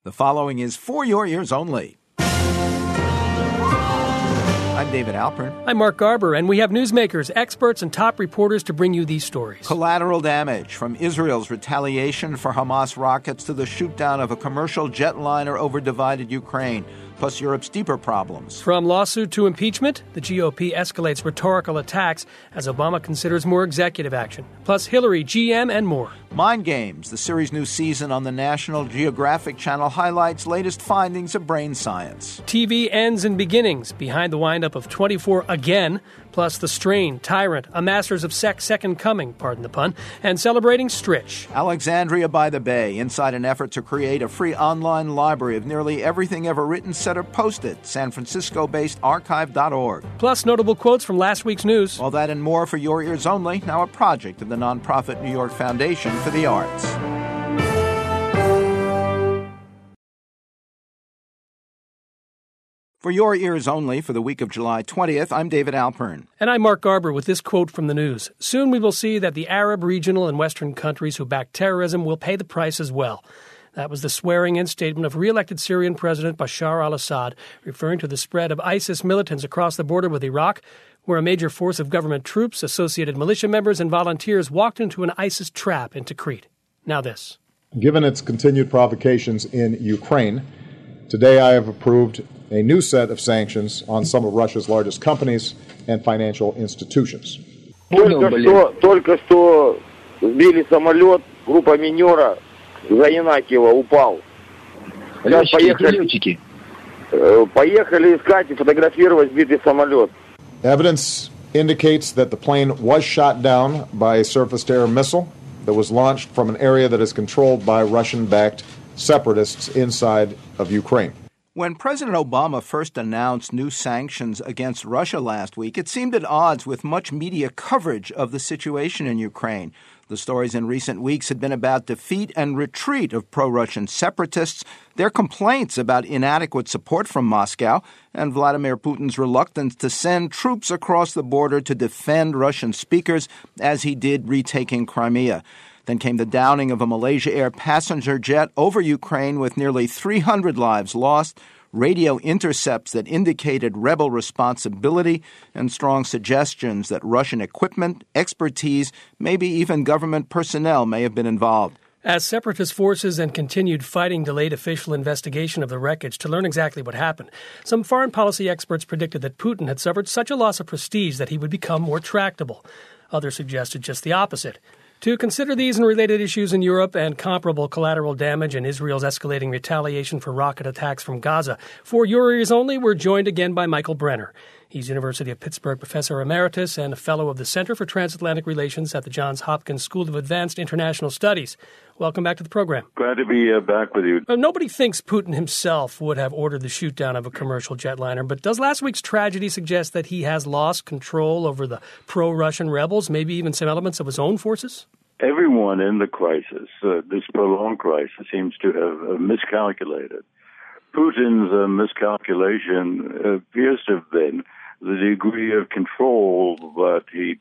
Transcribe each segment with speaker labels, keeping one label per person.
Speaker 1: The following is For Your Ears Only. I'm David Alpern.
Speaker 2: I'm Mark Garber, and we have newsmakers, experts, and top reporters to bring you these stories.
Speaker 1: Collateral damage from Israel's retaliation for Hamas rockets to the shoot-down of a commercial jetliner over divided Ukraine, plus Europe's deeper problems.
Speaker 2: From lawsuit to impeachment, the GOP escalates rhetorical attacks as Obama considers more executive action. Plus Hillary, GM, and more.
Speaker 1: Mind Games, the series' new season on the National Geographic Channel, highlights latest findings of brain science.
Speaker 2: TV ends and beginnings, behind the windup of 24 again, plus The Strain, Tyrant, A Masters of Sex Second Coming, pardon the pun, and celebrating Stritch.
Speaker 1: Alexandria by the Bay, inside an effort to create a free online library of nearly everything ever written, said or posted, San Francisco-based archive.org.
Speaker 2: Plus notable quotes from last week's news.
Speaker 1: All that and more for Your Ears Only, now a project of the nonprofit New York Foundation for the Arts. For Your Ears Only for the week of July 20th, I'm David Alpern.
Speaker 2: And I'm Mark Garber with this quote from the news. Soon we will see that the Arab, regional, and Western countries who back terrorism will pay the price as well. That was the swearing-in statement of re-elected Syrian President Bashar al-Assad, referring to the spread of ISIS militants across the border with Iraq, where a major force of government troops, associated militia members, and volunteers walked into an ISIS trap in Tikrit. Now this.
Speaker 3: Given its continued provocations in Ukraine, today I have approved a new set of sanctions on some of Russia's largest companies and financial institutions.
Speaker 4: Только что сбили самолет, группа минера за Янакиева упал. Поехали искать и фотографировать сбитый самолет.
Speaker 3: Evidence indicates that the plane was shot down by a surface-to-air missile that was launched from an area that is controlled by Russian-backed separatists inside of Ukraine.
Speaker 1: When President Obama first announced new sanctions against Russia last week, it seemed at odds with much media coverage of the situation in Ukraine. The stories in recent weeks had been about defeat and retreat of pro-Russian separatists, their complaints about inadequate support from Moscow, and Vladimir Putin's reluctance to send troops across the border to defend Russian speakers, as he did retaking Crimea. Then came the downing of a Malaysia Air passenger jet over Ukraine with nearly 300 lives lost, radio intercepts that indicated rebel responsibility, and strong suggestions that Russian equipment, expertise, maybe even government personnel may have been involved.
Speaker 2: As separatist forces and continued fighting delayed official investigation of the wreckage to learn exactly what happened, some foreign policy experts predicted that Putin had suffered such a loss of prestige that he would become more tractable. Others suggested just the opposite. To consider these and related issues in Europe and comparable collateral damage in Israel's escalating retaliation for rocket attacks from Gaza, for Your Ears Only, we're joined again by Michael Brenner. He's University of Pittsburgh Professor Emeritus and a Fellow of the Center for Transatlantic Relations at the Johns Hopkins School of Advanced International Studies. Welcome back to the program.
Speaker 5: Glad to be back with you.
Speaker 2: Nobody thinks Putin himself would have ordered the shoot-down of a commercial jetliner, but does last week's tragedy suggest that he has lost control over the pro-Russian rebels, maybe even some elements of his own forces?
Speaker 5: Everyone in the crisis, this prolonged crisis, seems to have miscalculated. Putin's miscalculation appears to have been the degree of control that he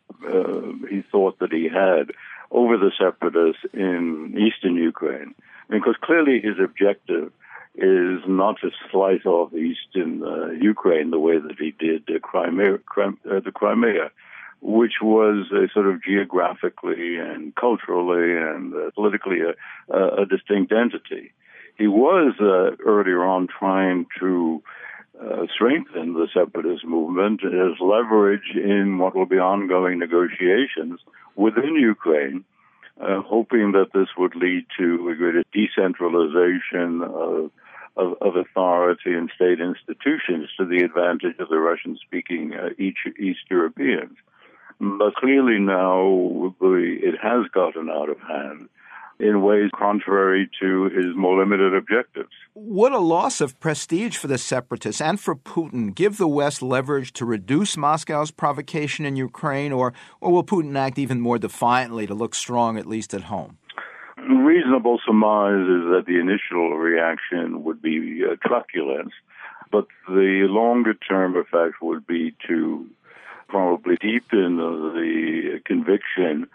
Speaker 5: thought that he had over the separatists in eastern Ukraine. Because clearly his objective is not to slice off eastern Ukraine the way that he did the Crimea, which was a sort of geographically and culturally and politically a distinct entity. He was earlier on trying to strengthen the separatist movement as leverage in what will be ongoing negotiations within Ukraine, hoping that this would lead to a greater decentralization of authority and state institutions to the advantage of the Russian-speaking East Europeans. But clearly now it has gotten out of hand in ways contrary to his more limited objectives.
Speaker 1: Would a loss of prestige for the separatists and for Putin give the West leverage to reduce Moscow's provocation in Ukraine, or will Putin act even more defiantly to look strong, at least at home?
Speaker 5: Reasonable surmise is that the initial reaction would be truculence, but the longer-term effect would be to probably deepen the conviction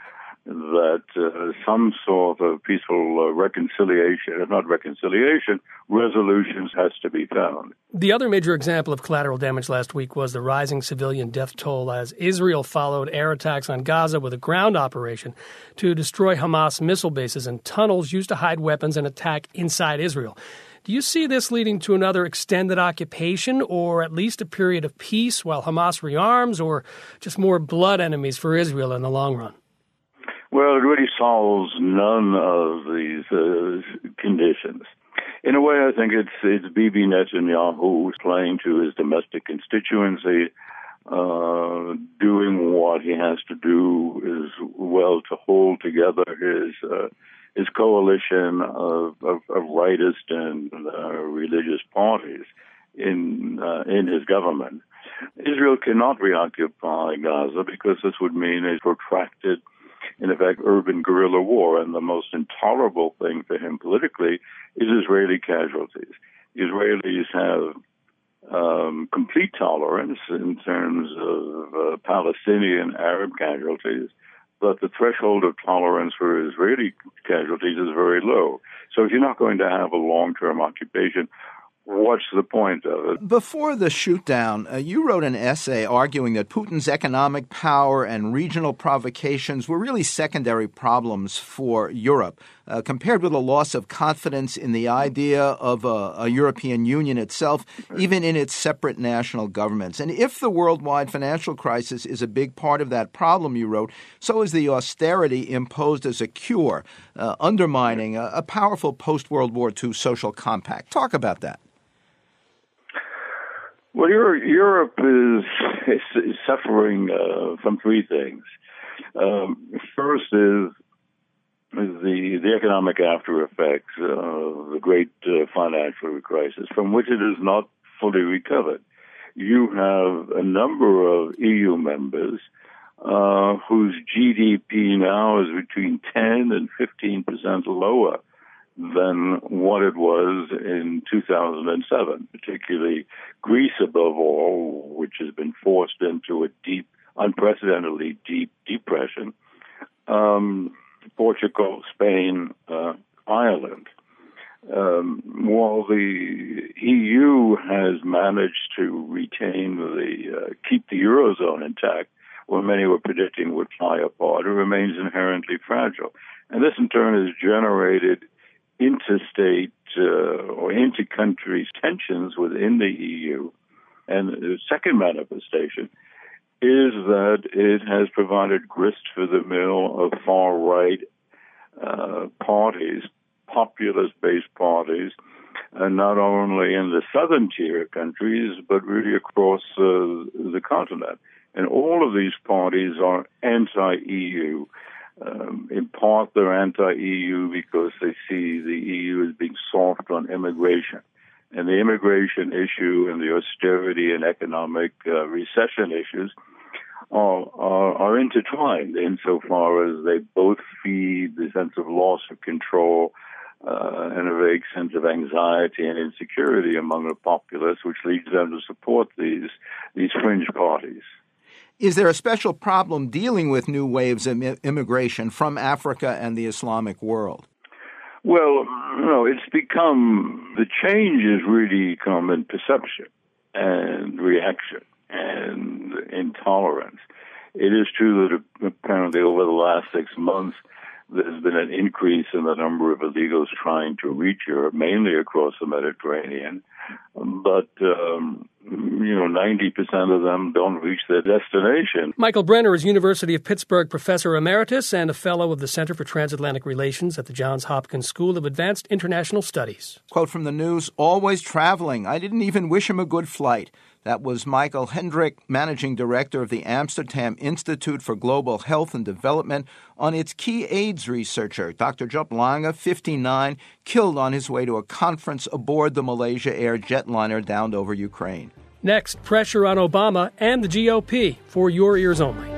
Speaker 5: that some sort of peaceful reconciliation, if not reconciliation, resolutions has to be found.
Speaker 2: The other major example of collateral damage last week was the rising civilian death toll as Israel followed air attacks on Gaza with a ground operation to destroy Hamas missile bases and tunnels used to hide weapons and attack inside Israel. Do you see this leading to another extended occupation or at least a period of peace while Hamas rearms, or just more blood enemies for Israel in the long run?
Speaker 5: Well, it really solves none of these conditions. In a way, I think it's Bibi Netanyahu who's playing to his domestic constituency, doing what he has to do as well to hold together his coalition of rightist and religious parties in his government. Israel cannot reoccupy Gaza because this would mean a protracted, in effect, urban guerrilla war, and the most intolerable thing for him politically is Israeli casualties. Israelis have complete tolerance in terms of Palestinian Arab casualties, but the threshold of tolerance for Israeli casualties is very low. So if you're not going to have a long-term occupation, what's the point of it?
Speaker 1: Before the shoot-down, you wrote an essay arguing that Putin's economic power and regional provocations were really secondary problems for Europe, compared with a loss of confidence in the idea of a European Union itself, even in its separate national governments. And if the worldwide financial crisis is a big part of that problem, you wrote, so is the austerity imposed as a cure, undermining a powerful post-World War II social compact. Talk about that.
Speaker 5: Well, Europe is suffering from three things. First is the economic after effects of the great financial crisis, from which it is not fully recovered. You have a number of EU members whose GDP now is between 10 and 15% lower than what it was in 2007, particularly Greece above all, which has been forced into a unprecedentedly deep depression, Portugal, Spain, Ireland. While the EU has managed to keep the Eurozone intact, what many were predicting would fly apart, it remains inherently fragile. And this in turn has generated interstate or inter-country tensions within the EU. And the second manifestation is that it has provided grist for the mill of far-right parties, populist-based parties, and not only in the southern tier countries, but really across the continent. And all of these parties are anti-EU. In part, they're anti-EU because they see the EU as being soft on immigration. And the immigration issue and the austerity and economic recession issues are intertwined insofar as they both feed the sense of loss of control and a vague sense of anxiety and insecurity among the populace, which leads them to support these fringe parties.
Speaker 1: Is there a special problem dealing with new waves of immigration from Africa and the Islamic world?
Speaker 5: Well, the change has really come in perception and reaction and intolerance. It is true that apparently over the last 6 months, there's been an increase in the number of illegals trying to reach Europe, mainly across the Mediterranean. But, 90% of them don't reach their destination.
Speaker 2: Michael Brenner is University of Pittsburgh Professor Emeritus and a Fellow of the Center for Transatlantic Relations at the Johns Hopkins School of Advanced International Studies.
Speaker 1: Quote from the news, always traveling. I didn't even wish him a good flight. That was Michael Hendrick, Managing Director of the Amsterdam Institute for Global Health and Development, on its key AIDS researcher, Dr. Job Lange, 59, killed on his way to a conference aboard the Malaysia Air jetliner downed over Ukraine.
Speaker 2: Next, pressure on Obama and the GOP for your ears only.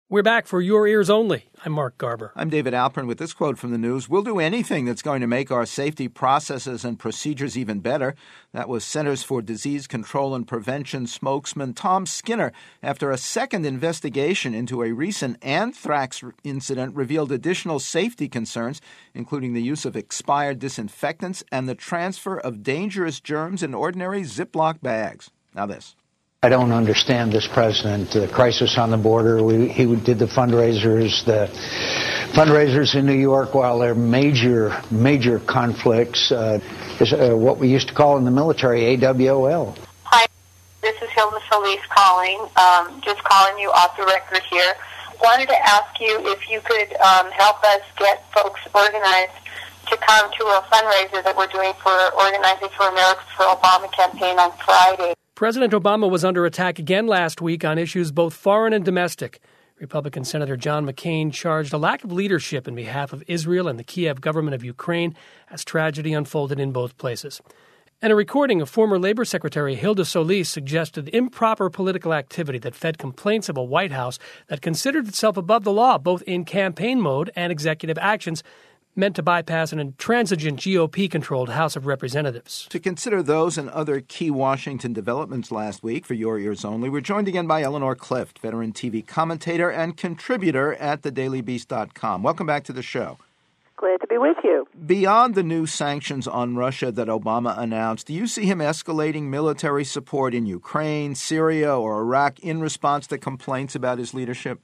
Speaker 2: We're back for Your Ears Only. I'm Mark Garber.
Speaker 1: I'm David Alpern with this quote from the news. We'll do anything that's going to make our safety processes and procedures even better. That was Centers for Disease Control and Prevention spokesman Tom Skinner after a second investigation into a recent anthrax incident revealed additional safety concerns, including the use of expired disinfectants and the transfer of dangerous germs in ordinary Ziploc bags. Now this.
Speaker 6: I don't understand this president, the crisis on the border. He did the fundraisers in New York while there are major conflicts, what we used to call in the military AWOL.
Speaker 7: Hi, this is Hilda Solis calling, just calling you off the record here. Wanted to ask you if you could help us get folks organized to come to a fundraiser that we're doing for Organizing for America's for Obama campaign on Friday.
Speaker 2: President Obama was under attack again last week on issues both foreign and domestic. Republican Senator John McCain charged a lack of leadership in behalf of Israel and the Kiev government of Ukraine as tragedy unfolded in both places. And a recording of former Labor Secretary Hilda Solis suggested improper political activity that fed complaints of a White House that considered itself above the law, both in campaign mode and executive actions, meant to bypass an intransigent GOP-controlled House of Representatives.
Speaker 1: To consider those and other key Washington developments last week for Your Ears Only, we're joined again by Eleanor Clift, veteran TV commentator and contributor at thedailybeast.com. Welcome back to the show.
Speaker 8: Glad to be with you.
Speaker 1: Beyond the new sanctions on Russia that Obama announced, do you see him escalating military support in Ukraine, Syria, or Iraq in response to complaints about his leadership?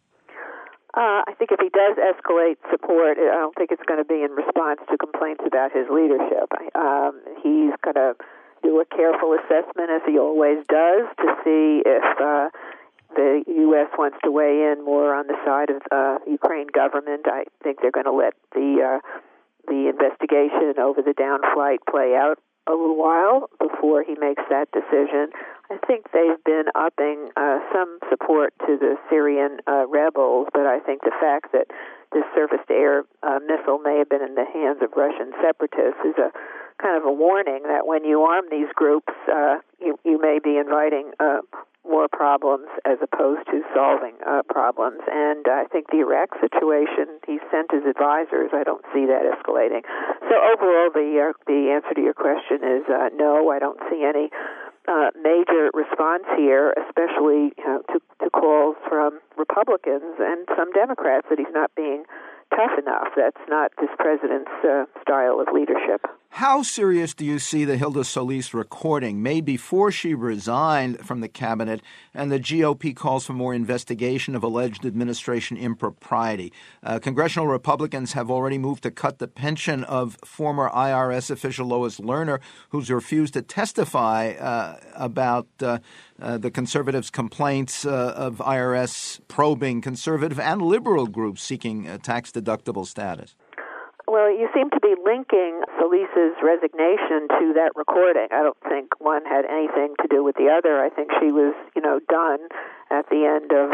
Speaker 8: I think if he does escalate support, I don't think it's going to be in response to complaints about his leadership. He's going to do a careful assessment, as he always does, to see if the U.S. wants to weigh in more on the side of the Ukraine government. I think they're going to let the investigation over the downflight play out a little while before he makes that decision. I think they've been upping some support to the Syrian rebels, but I think the fact that this surface-to-air missile may have been in the hands of Russian separatists is a kind of a warning that when you arm these groups, you may be inviting more problems as opposed to solving problems. And I think the Iraq situation, he sent his advisors. I don't see that escalating. So overall, the answer to your question is no, I don't see any major response here, especially to calls from Republicans and some Democrats that he's not being tough enough. That's not this president's style of leadership.
Speaker 1: How serious do you see the Hilda Solis recording made before she resigned from the cabinet and the GOP calls for more investigation of alleged administration impropriety? Congressional Republicans have already moved to cut the pension of former IRS official Lois Lerner, who's refused to testify about the conservatives' complaints of IRS probing conservative and liberal groups seeking tax-deductible status.
Speaker 8: Well, you seem to be linking Solis's resignation to that recording. I don't think one had anything to do with the other. I think she was, done at the end of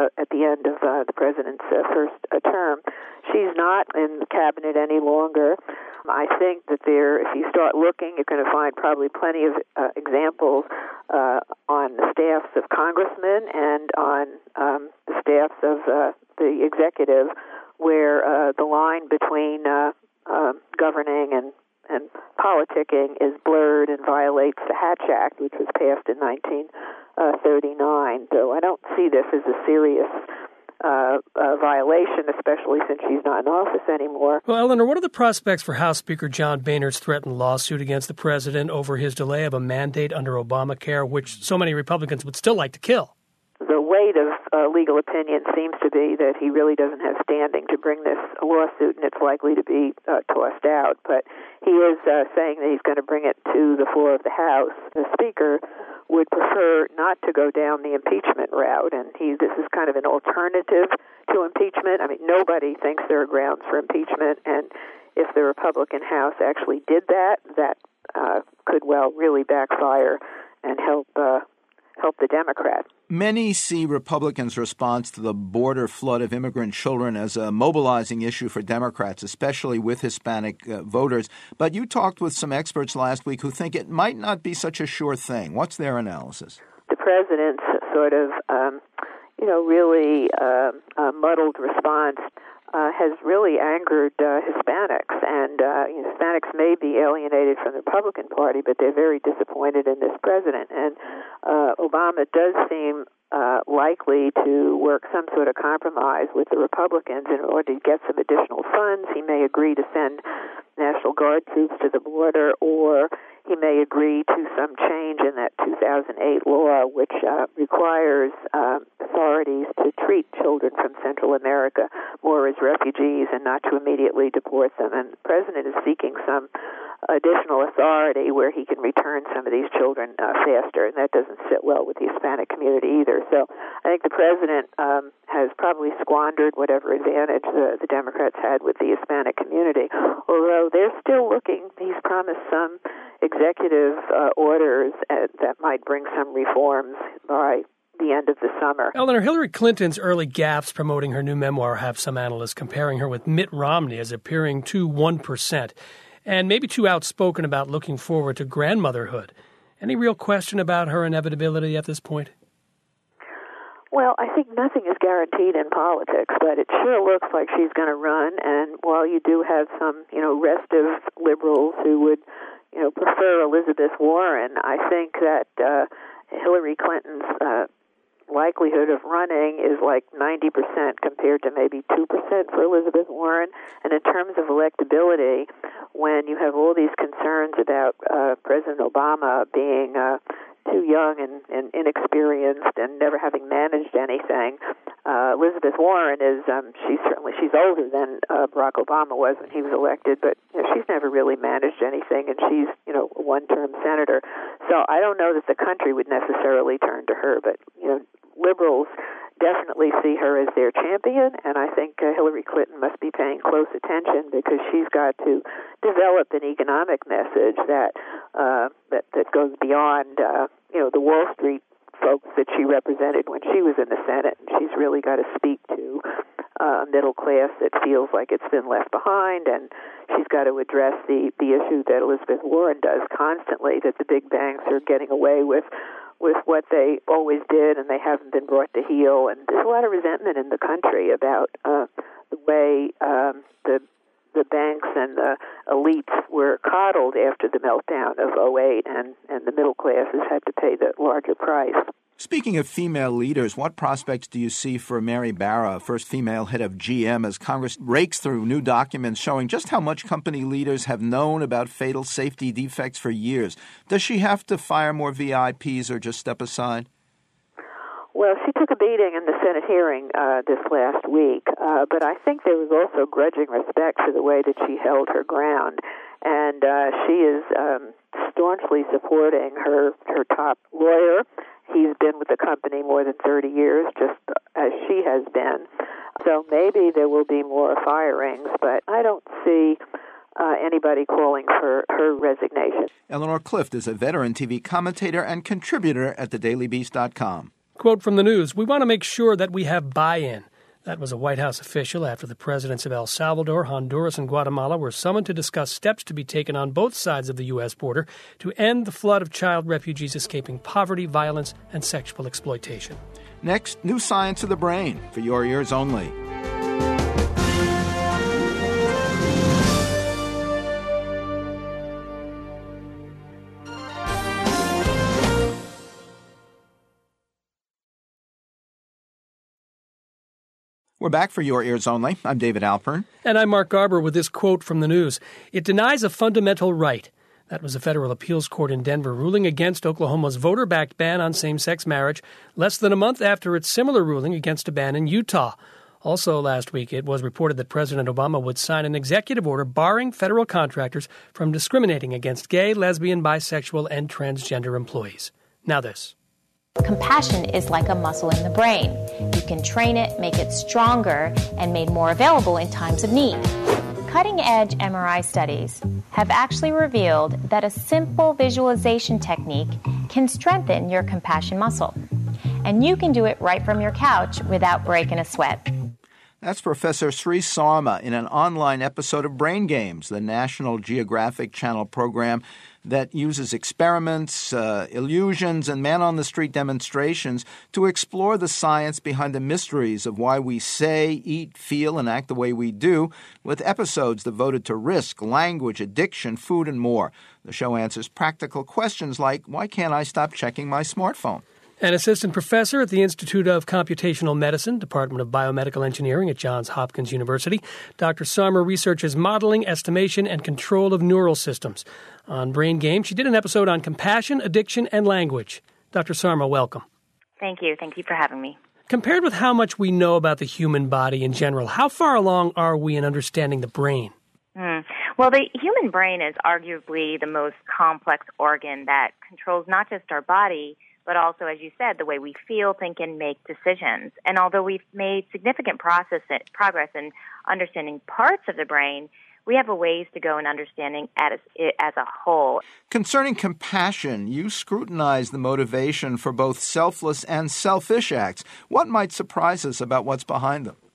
Speaker 8: the president's first term. She's not in the cabinet any longer. I think that if you start looking, you're going to find probably plenty of examples on the staffs of congressmen and on the staffs of the executive where the line between governing and politicking is blurred and violates the Hatch Act, which was passed in 1939. So I don't see this as a serious violation, especially since she's not in office anymore.
Speaker 2: Well, Eleanor, what are the prospects for House Speaker John Boehner's threatened lawsuit against the president over his delay of a mandate under Obamacare, which so many Republicans would still like to kill?
Speaker 8: The weight of legal opinion seems to be that he really doesn't have standing to bring this lawsuit, and it's likely to be tossed out. But he is saying that he's going to bring it to the floor of the House. The Speaker would prefer not to go down the impeachment route, and this is kind of an alternative to impeachment. I mean, nobody thinks there are grounds for impeachment, and if the Republican House actually did that, that could well really backfire and help the Democrats.
Speaker 1: Many see Republicans' response to the border flood of immigrant children as a mobilizing issue for Democrats, especially with Hispanic voters. But you talked with some experts last week who think it might not be such a sure thing. What's their analysis?
Speaker 8: The president's sort of, really muddled response has really angered Hispanics. And Hispanics may be alienated from the Republican Party, but they're very disappointed in this president. And Obama does seem likely to work some sort of compromise with the Republicans in order to get some additional funds. He may agree to send National Guard troops to the border, or he may agree to some change in that 2008 law, which requires authorities to treat children from Central America more as refugees and not to immediately deport them. And the president is seeking some additional authority where he can return some of these children faster, and that doesn't sit well with the Hispanic community either. So I think the president has probably squandered whatever advantage the Democrats had with the Hispanic community, although they're still looking. He's promised some executive orders that might bring some reforms by the end of the summer.
Speaker 2: Eleanor, Hillary Clinton's early gaffes promoting her new memoir have some analysts comparing her with Mitt Romney as appearing too 1%, and maybe too outspoken about looking forward to grandmotherhood. Any real question about her inevitability at this point?
Speaker 8: Well, I think nothing is guaranteed in politics, but it sure looks like she's going to run. And while you do have some, restive liberals who would, prefer Elizabeth Warren, I think that Hillary Clinton's likelihood of running is like 90% compared to maybe 2% for Elizabeth Warren. And in terms of electability, when you have all these concerns about President Obama being too young and inexperienced and never having managed anything, Elizabeth Warren is she's older than Barack Obama was when he was elected, but she's never really managed anything, and she's a one-term senator. So I don't know that the country would necessarily turn to her, but liberals definitely see her as their champion, and I think Hillary Clinton must be paying close attention because she's got to develop an economic message that goes beyond the Wall Street folks that she represented when she was in the Senate, and she's really got to speak to a middle class that feels like it's been left behind, and she's got to address the issue that Elizabeth Warren does constantly, that the big banks are getting away with what they always did, and they haven't been brought to heel. And there's a lot of resentment in the country about the way the banks and the elites were coddled after the meltdown of 2008, and the middle classes had to pay the larger price.
Speaker 1: Speaking of female leaders, what prospects do you see for Mary Barra, first female head of GM, as Congress rakes through new documents showing just how much company leaders have known about fatal safety defects for years? Does she have to fire more VIPs or just step aside?
Speaker 8: Well, she took a beating in the Senate hearing this last week, but I think there was also grudging respect for the way that she held her ground, and she is staunchly supporting her top lawyer. He's been with the company more than 30 years, just as she has been. So maybe there will be more firings, but I don't see anybody calling for her resignation.
Speaker 1: Eleanor Clift is a veteran TV commentator and contributor at thedailybeast.com.
Speaker 2: Quote from the news, "We want to make sure that we have buy-in." That was a White House official after the presidents of El Salvador, Honduras, and Guatemala were summoned to discuss steps to be taken on both sides of the U.S. border to end the flood of child refugees escaping poverty, violence, and sexual exploitation.
Speaker 1: Next, new science of the brain for your ears only. We're back for your ears only. I'm David Alpern.
Speaker 2: And I'm Mark Garber with this quote from the news. "It denies a fundamental right." That was a federal appeals court in Denver ruling against Oklahoma's voter-backed ban on same-sex marriage less than a month after its similar ruling against a ban in Utah. Also last week, it was reported that President Obama would sign an executive order barring federal contractors from discriminating against gay, lesbian, bisexual, and transgender employees. Now this.
Speaker 9: Compassion is like a muscle in the brain. You can train it, make it stronger, and made more available in times of need. Cutting-edge MRI studies have actually revealed that a simple visualization technique can strengthen your compassion muscle. And you can do it right from your couch without breaking a sweat.
Speaker 1: That's Professor Sri Sarma in an online episode of Brain Games, the National Geographic Channel program that uses experiments, illusions, and man-on-the-street demonstrations to explore the science behind the mysteries of why we say, eat, feel, and act the way we do, with episodes devoted to risk, language, addiction, food, and more. The show answers practical questions like, why can't I stop checking my smartphone?
Speaker 2: An assistant professor at the Institute of Computational Medicine, Department of Biomedical Engineering at Johns Hopkins University, Dr. Sarma researches modeling, estimation, and control of neural systems. On Brain Game, she did an episode on compassion, addiction, and language. Dr. Sarma, welcome.
Speaker 10: Thank you. Thank you for having me.
Speaker 2: Compared with how much we know about the human body in general, how far along are we in understanding the brain?
Speaker 10: Well, the human brain is arguably the most complex organ that controls not just our body, but also, as you said, the way we feel, think, and make decisions. And although we've made significant progress in understanding parts of the brain, we have a ways to go in understanding it as a whole.
Speaker 1: Concerning compassion, you scrutinize the motivation for both selfless and selfish acts. What might surprise us about what's behind them?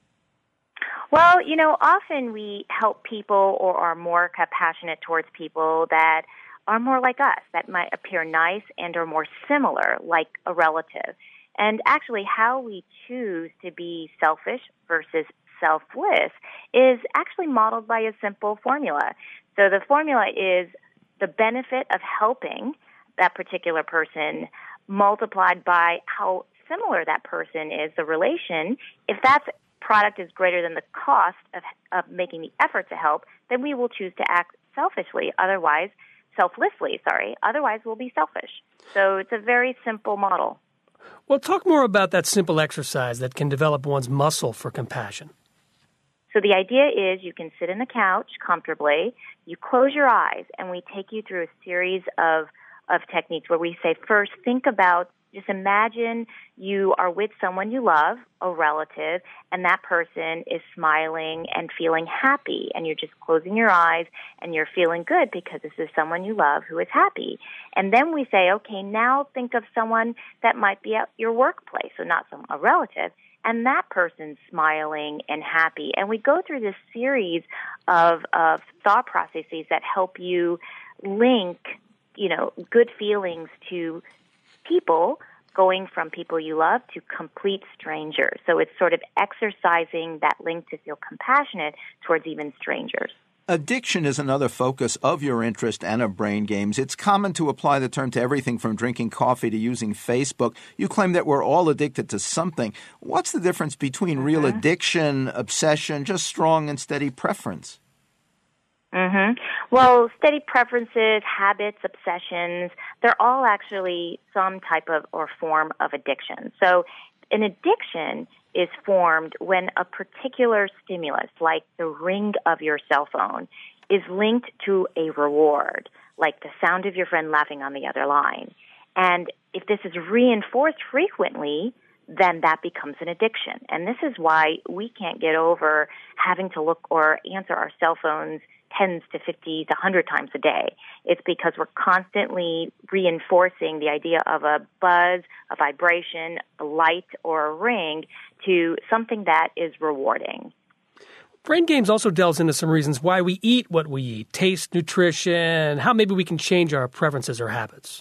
Speaker 10: Well, often we help people or are more compassionate towards people that are more like us, that might appear nice and are more similar, like a relative. And actually, how we choose to be selfish versus selfless is actually modeled by a simple formula. So the formula is the benefit of helping that particular person multiplied by how similar that person is, the relation. If that product is greater than the cost of making the effort to help, then we will choose to act selflessly, otherwise we'll be selfish. So it's a very simple model.
Speaker 2: Well, talk more about that simple exercise that can develop one's muscle for compassion.
Speaker 10: So the idea is you can sit on the couch comfortably, you close your eyes, and we take you through a series of techniques where we say, first, just imagine you are with someone you love, a relative, and that person is smiling and feeling happy, and you're just closing your eyes, and you're feeling good because this is someone you love who is happy. And then we say, okay, now think of someone that might be at your workplace, so not a relative, and that person's smiling and happy. And we go through this series of thought processes that help you link, good feelings to people, going from people you love to complete strangers. So it's sort of exercising that link to feel compassionate towards even strangers.
Speaker 1: Addiction is another focus of your interest and of Brain Games. It's common to apply the term to everything from drinking coffee to using Facebook. You claim that we're all addicted to something. What's the difference between real addiction, obsession, just strong and steady preference?
Speaker 10: Well, steady preferences, habits, obsessions, they're all actually some type of or form of addiction. So an addiction is formed when a particular stimulus, like the ring of your cell phone, is linked to a reward, like the sound of your friend laughing on the other line. And if this is reinforced frequently, then that becomes an addiction. And this is why we can't get over having to look or answer our cell phones tens to 50 to 100 times a day. It's because we're constantly reinforcing the idea of a buzz, a vibration, a light, or a ring to something that is rewarding.
Speaker 2: Brain Games also delves into some reasons why we eat what we eat, taste, nutrition, how maybe we can change our preferences or habits.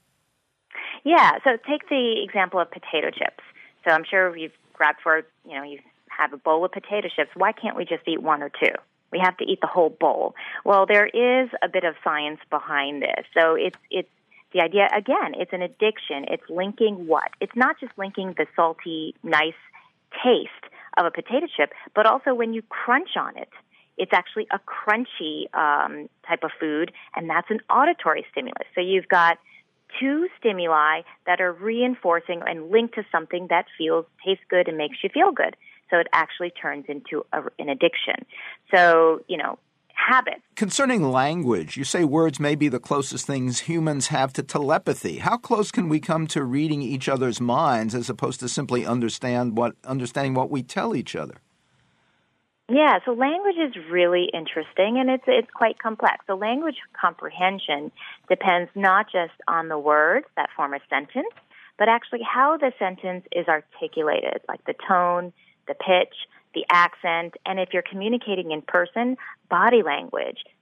Speaker 10: Yeah, so take the example of potato chips. So I'm sure you've grabbed you have a bowl of potato chips. Why can't we just eat one or two? We have to eat the whole bowl. Well, there is a bit of science behind this. So it's the idea, again, it's an addiction. It's linking what? It's not just linking the salty, nice taste of a potato chip, but also when you crunch on it, it's actually a crunchy type of food, and that's an auditory stimulus. So you've got two stimuli that are reinforcing and linked to something that tastes good and makes you feel good. So it actually turns into an addiction. So, habits.
Speaker 1: Concerning language, you say words may be the closest things humans have to telepathy. How close can we come to reading each other's minds as opposed to simply understanding what we tell each other?
Speaker 10: Yeah, so language is really interesting, and it's quite complex. So language comprehension depends not just on the words that form a sentence, but actually how the sentence is articulated, like the tone, the pitch, the accent, and if you're communicating in person, body language,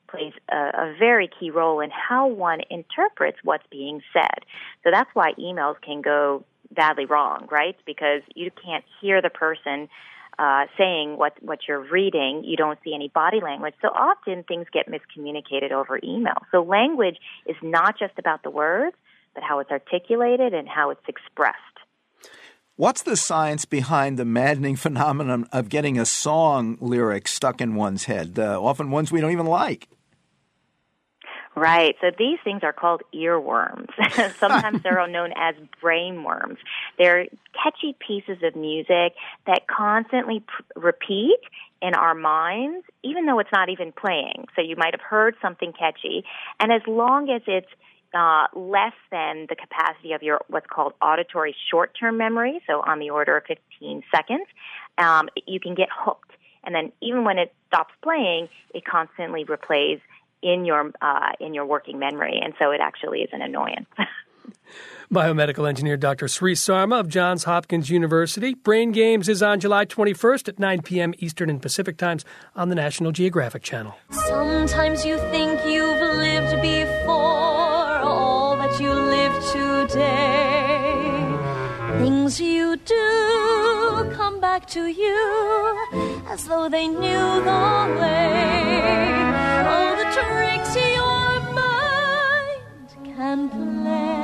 Speaker 10: plays a very key role in how one interprets what's being said. So that's why emails can go badly wrong, right? Because you can't hear the person saying what you're reading. You don't see any body language. So often things get miscommunicated over email. So language is not just about the words, but how it's articulated and how it's expressed.
Speaker 1: What's the science behind the maddening phenomenon of getting a song lyric stuck in one's head, often ones we don't even like?
Speaker 10: Right. So these things are called earworms. Sometimes they're known as brainworms. They're catchy pieces of music that constantly repeat in our minds, even though it's not even playing. So you might have heard something catchy, and as long as it's less than the capacity of your what's called auditory short-term memory, so on the order of 15 seconds, you can get hooked. And then even when it stops playing, it constantly replays in your working memory, and so it actually is an annoyance.
Speaker 2: Biomedical engineer Dr. Sri Sarma of Johns Hopkins University. Brain Games is on July 21st at 9 p.m. Eastern and Pacific times on the National Geographic Channel.
Speaker 11: Sometimes you think you've lived before all that you live today. Things you do come back to you as though they knew the way. All the tricks your mind can play.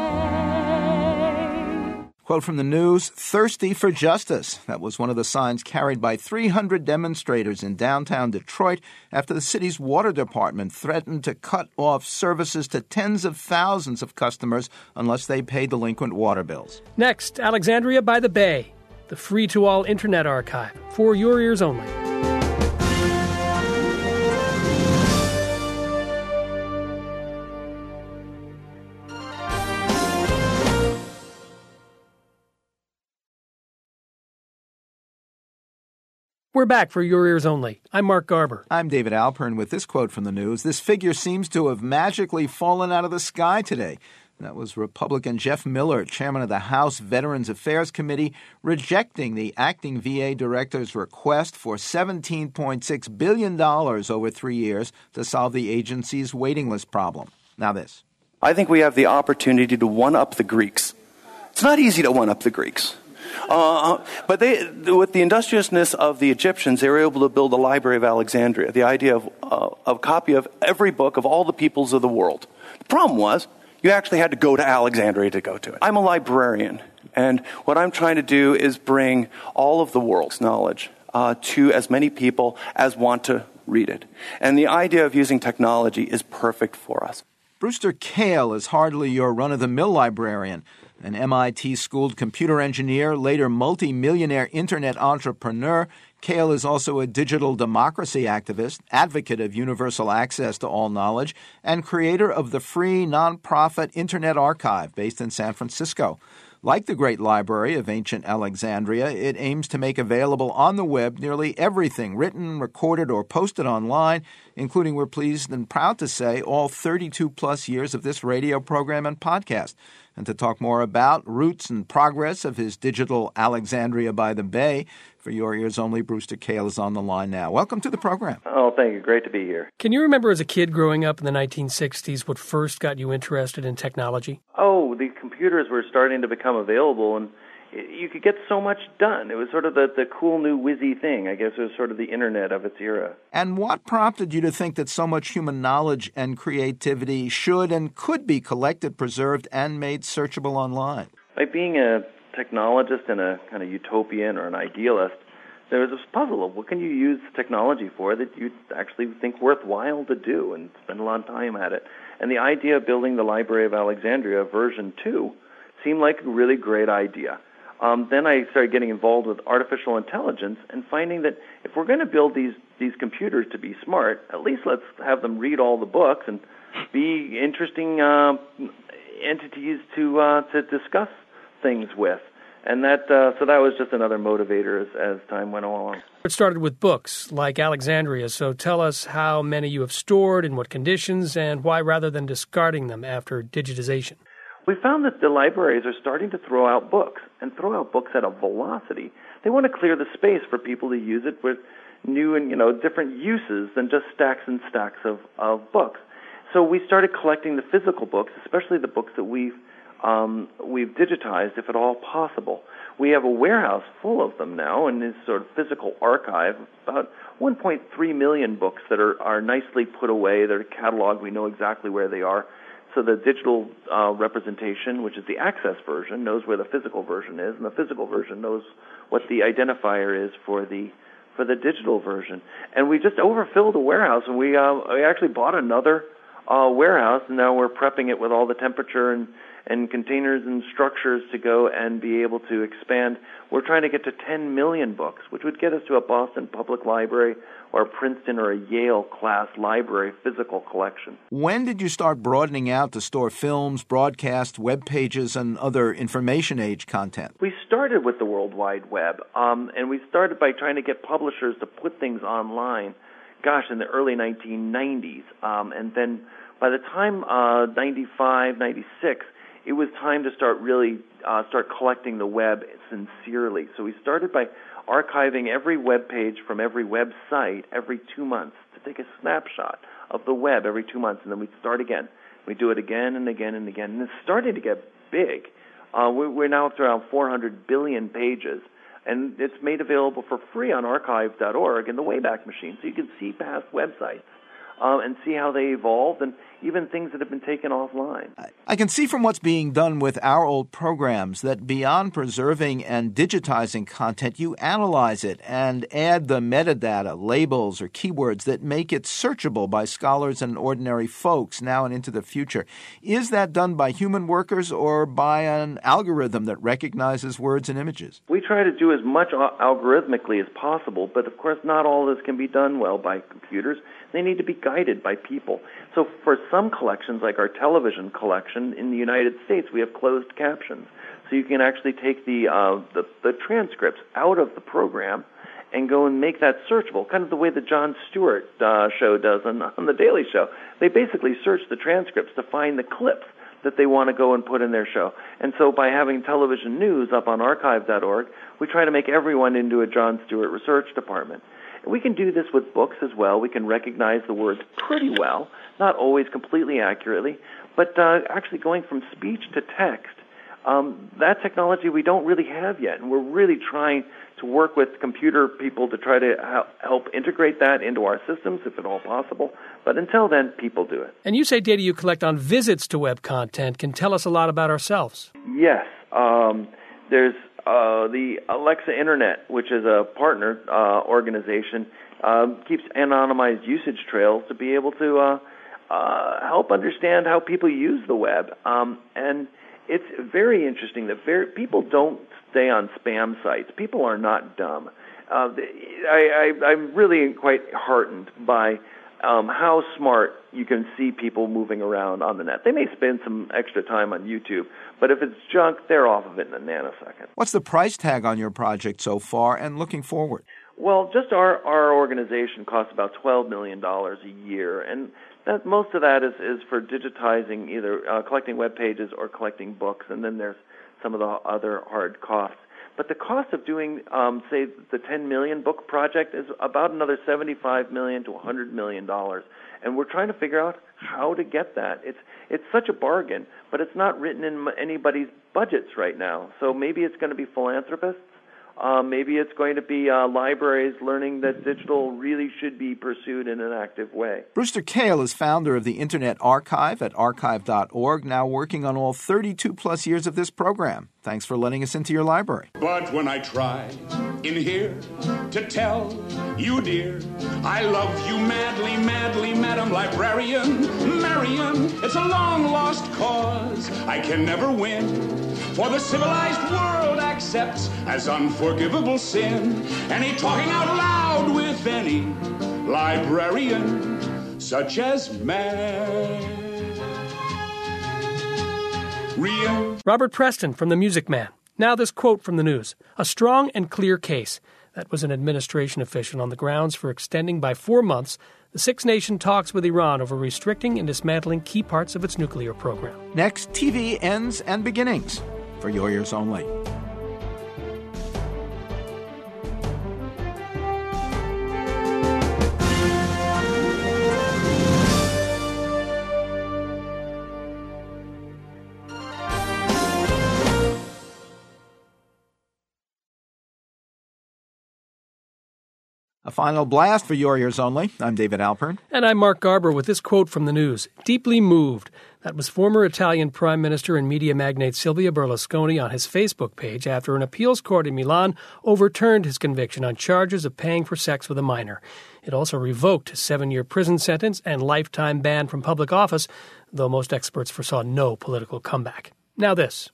Speaker 1: Quote from the news, "Thirsty for justice." That was one of the signs carried by 300 demonstrators in downtown Detroit after the city's water department threatened to cut off services to tens of thousands of customers unless they pay delinquent water bills.
Speaker 2: Next, Alexandria by the Bay, the free-to-all Internet archive, for your ears only. We're back for your ears only. I'm Mark Garber.
Speaker 1: I'm David Alpern with this quote from the news. This figure seems to have magically fallen out of the sky today. That was Republican Jeff Miller, chairman of the House Veterans Affairs Committee, rejecting the acting VA director's request for $17.6 billion over 3 years to solve the agency's waiting list problem. Now this.
Speaker 12: I think we have the opportunity to one-up the Greeks. It's not easy to one-up the Greeks. But with the industriousness of the Egyptians, they were able to build a Library of Alexandria, the idea of a copy of every book of all the peoples of the world. The problem was, you actually had to go to Alexandria to go to it. I'm a librarian, and what I'm trying to do is bring all of the world's knowledge to as many people as want to read it. And the idea of using technology is perfect for us.
Speaker 1: Brewster Kahle is hardly your run-of-the-mill librarian. An MIT-schooled computer engineer, later multi-millionaire Internet entrepreneur, Kahle is also a digital democracy activist, advocate of universal access to all knowledge, and creator of the free nonprofit Internet Archive based in San Francisco. Like the Great Library of Ancient Alexandria, it aims to make available on the web nearly everything written, recorded, or posted online, including, we're pleased and proud to say, all 32-plus years of this radio program and podcast. And to talk more about roots and progress of his digital Alexandria by the Bay, for your ears only, Brewster Kahle is on the line now. Welcome to the program.
Speaker 13: Oh, thank you. Great to be here.
Speaker 2: Can you remember as a kid growing up in the 1960s what first got you interested in technology?
Speaker 13: Oh, the computers were starting to become available, and you could get so much done. It was sort of the cool new whizzy thing. I guess it was sort of the Internet of its era.
Speaker 1: And what prompted you to think that so much human knowledge and creativity should and could be collected, preserved, and made searchable online?
Speaker 13: Like being a technologist and a kind of utopian or an idealist, there was this puzzle of what can you use technology for that you actually think worthwhile to do and spend a lot of time at it. And the idea of building the Library of Alexandria version 2 seemed like a really great idea. Then I started getting involved with artificial intelligence and finding that if we're going to build these computers to be smart, at least let's have them read all the books and be interesting entities to discuss things with. And so that was just another motivator as time went along.
Speaker 2: It started with books like Alexandria, so tell us how many you have stored, in what conditions, and why rather than discarding them after digitization.
Speaker 13: We found that the libraries are starting to throw out books, and throw out books at a velocity. They want to clear the space for people to use it with, new and, different uses than just stacks and stacks of books. So we started collecting the physical books, especially the books that we've digitized, if at all possible. We have a warehouse full of them now, and this sort of physical archive, about 1.3 million books that are nicely put away. They're cataloged. We know exactly where they are. So the digital representation, which is the access version, knows where the physical version is, and the physical version knows what the identifier is for the digital version. And we just overfilled the warehouse, and we actually bought another warehouse, and now we're prepping it with all the temperature and containers and structures to go and be able to expand. We're trying to get to 10 million books, which would get us to a Boston Public Library or a Princeton or a Yale class library physical collection.
Speaker 1: When did you start broadening out to store films, broadcasts, web pages, and other information age content?
Speaker 13: We started with the World Wide Web, and we started by trying to get publishers to put things online, in the early 1990s. And then by the time 95, 96, it was time to start collecting the web sincerely. So we started by archiving every web page from every website every 2 months, to take a snapshot of the web every 2 months, and then we'd start again. We do it again and again and again, and it's starting to get big. We're now up to around 400 billion pages, and it's made available for free on archive.org in the Wayback Machine, so you can see past websites and see how they evolved, and even things that have been taken offline.
Speaker 1: I can see from what's being done with our old programs that beyond preserving and digitizing content, you analyze it and add the metadata, labels, or keywords that make it searchable by scholars and ordinary folks now and into the future. Is that done by human workers or by an algorithm that recognizes words and images?
Speaker 13: We try to do as much algorithmically as possible, but of course not all this can be done well by computers. They need to be guided by people. So for some collections, like our television collection in the United States, we have closed captions. So you can actually take the transcripts out of the program and go and make that searchable, kind of the way the Jon Stewart show does on The Daily Show. They basically search the transcripts to find the clips that they want to go and put in their show. And so by having television news up on archive.org, we try to make everyone into a Jon Stewart research department. We can do this with books as well. We can recognize the words pretty well, not always completely accurately, but actually going from speech to text, that technology we don't really have yet, and we're really trying to work with computer people to try to help integrate that into our systems, if at all possible. But until then, people do it.
Speaker 2: And you say data you collect on visits to web content can tell us a lot about ourselves.
Speaker 13: Yes. There's the Alexa Internet, which is a partner organization, keeps anonymized usage trails to be able to help understand how people use the web. And it's very interesting that people don't stay on spam sites. People are not dumb. I'm really quite heartened by how smart you can see people moving around on the net. They may spend some extra time on YouTube, but if it's junk, they're off of it in a nanosecond.
Speaker 1: What's the price tag on your project so far and looking forward?
Speaker 13: Well, just our organization costs about $12 million a year, and most of that is for digitizing, either collecting web pages or collecting books, and then there's some of the other hard costs. But the cost of doing, say, the 10 million book project is about another $75 million to $100 million. And we're trying to figure out how to get that. It's such a bargain, but it's not written in anybody's budgets right now. So maybe it's going to be philanthropists. Maybe it's going to be libraries learning that digital really should be pursued in an active way.
Speaker 1: Brewster Kahle is founder of the Internet Archive at archive.org, now working on all 32-plus years of this program. Thanks for letting us into your library.
Speaker 14: But when I try in here to tell you, dear, I love you madly, madly, Madam Librarian, Marian, it's a long-lost cause I can never win. For the civilized world accepts as unforgivable sin any talking out loud with any librarian, such as Marian.
Speaker 2: Robert Preston from The Music Man. Now this quote from the news. A strong and clear case. That was an administration official on the grounds for extending by 4 months the six-nation talks with Iran over restricting and dismantling key parts of its nuclear program.
Speaker 1: Next, TV Ends and Beginnings. For your ears only. A final blast for Your Ears Only. I'm David Alpern.
Speaker 2: And I'm Mark Garber with this quote from the news. Deeply moved. That was former Italian Prime Minister and media magnate Silvio Berlusconi on his Facebook page after an appeals court in Milan overturned his conviction on charges of paying for sex with a minor. It also revoked his 7-year prison sentence and lifetime ban from public office, though most experts foresaw no political comeback. Now this.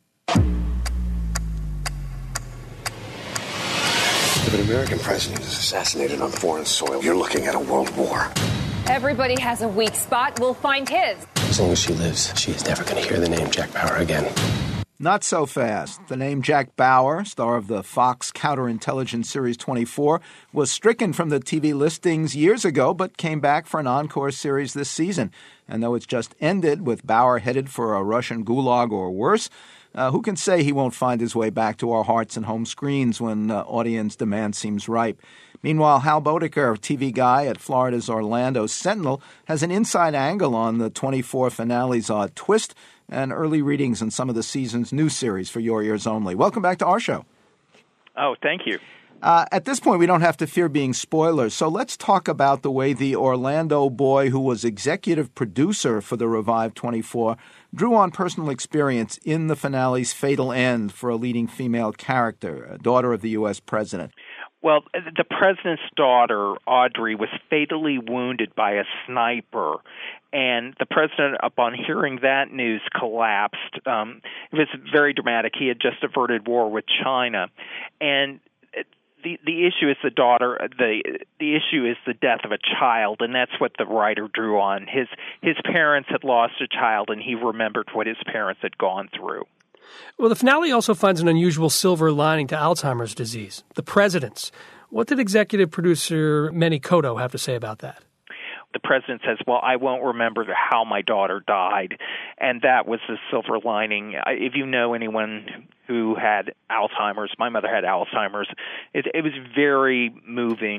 Speaker 15: If an American president is assassinated on foreign soil, you're looking at a world war.
Speaker 16: Everybody has a weak spot. We'll find his.
Speaker 15: As long as she lives, she is never going to hear the name Jack Bauer again.
Speaker 1: Not so fast. The name Jack Bauer, star of the Fox counterintelligence series 24, was stricken from the TV listings years ago, but came back for an encore series this season. And though it's just ended with Bauer headed for a Russian gulag or worse, who can say he won't find his way back to our hearts and home screens when audience demand seems ripe? Meanwhile, Hal Bodeker, TV guy at Florida's Orlando Sentinel, has an inside angle on the 24 finale's odd twist and early readings on some of the season's new series for Your Ears Only. Welcome back to our show.
Speaker 17: Oh, thank you.
Speaker 1: At this point, we don't have to fear being spoilers, so let's talk about the way the Orlando boy who was executive producer for the revived 24 drew on personal experience in the finale's fatal end for a leading female character, a daughter of the U.S. president.
Speaker 17: Well, the president's daughter, Audrey, was fatally wounded by a sniper, and the president, upon hearing that news, collapsed. It was very dramatic. He had just averted war with China, and the issue is the daughter. The issue is the death of a child, and that's what the writer drew on. His parents had lost a child, and he remembered what his parents had gone through.
Speaker 2: Well, the finale also finds an unusual silver lining to Alzheimer's disease, the president's. What did executive producer Manny Coto have to say about that?
Speaker 17: The president says, well, I won't remember how my daughter died, and that was the silver lining. If you know anyone who had Alzheimer's, my mother had Alzheimer's, it was very moving.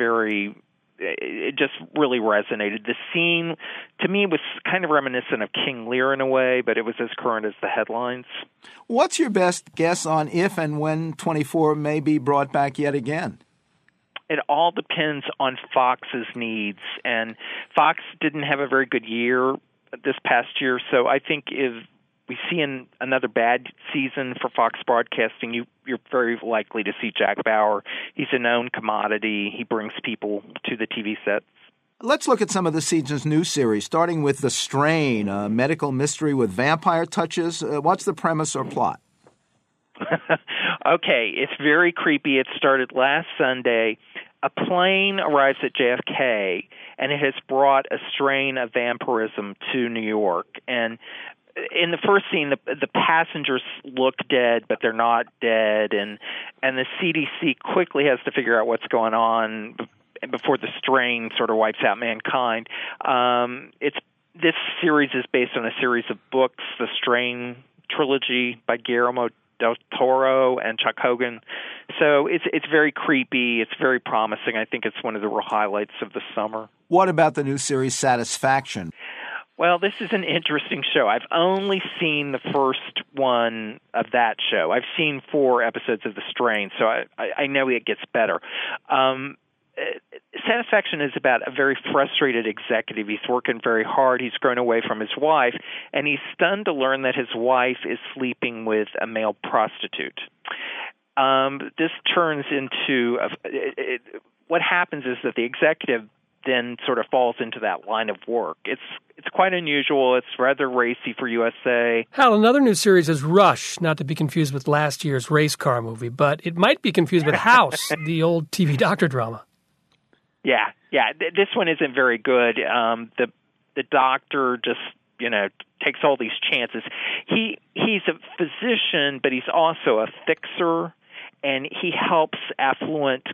Speaker 17: It just really resonated. The scene, to me, was kind of reminiscent of King Lear in a way, but it was as current as the headlines.
Speaker 1: What's your best guess on if and when 24 may be brought back yet again?
Speaker 17: It all depends on Fox's needs, and Fox didn't have a very good year this past year, so I think if we see another bad season for Fox Broadcasting, you're very likely to see Jack Bauer. He's a known commodity. He brings people to the TV sets.
Speaker 1: Let's look at some of the season's new series, starting with The Strain, a medical mystery with vampire touches. What's the premise or plot?
Speaker 17: Okay, it's very creepy. It started last Sunday. A plane arrives at JFK, and it has brought a strain of vampirism to New York. And in the first scene, the passengers look dead, but they're not dead, and the CDC quickly has to figure out what's going on before the strain sort of wipes out mankind. This series is based on a series of books, the Strain trilogy by Guillermo del Toro and Chuck Hogan. So it's very creepy. It's very promising. I think it's one of the real highlights of the summer.
Speaker 1: What about the new series Satisfaction?
Speaker 17: Well, this is an interesting show. I've only seen the first one of that show. I've seen 4 episodes of The Strain, so I know it gets better. Satisfaction is about a very frustrated executive. He's working very hard. He's grown away from his wife, and he's stunned to learn that his wife is sleeping with a male prostitute. This turns into what happens is that the executive then sort of falls into that line of work. It's quite unusual. It's rather racy for USA.
Speaker 2: Hal, another new series is Rush, not to be confused with last year's race car movie, but it might be confused with House, the old TV doctor drama.
Speaker 17: Yeah. This one isn't very good. The doctor just, takes all these chances. He's a physician, but he's also a fixer, and he helps affluent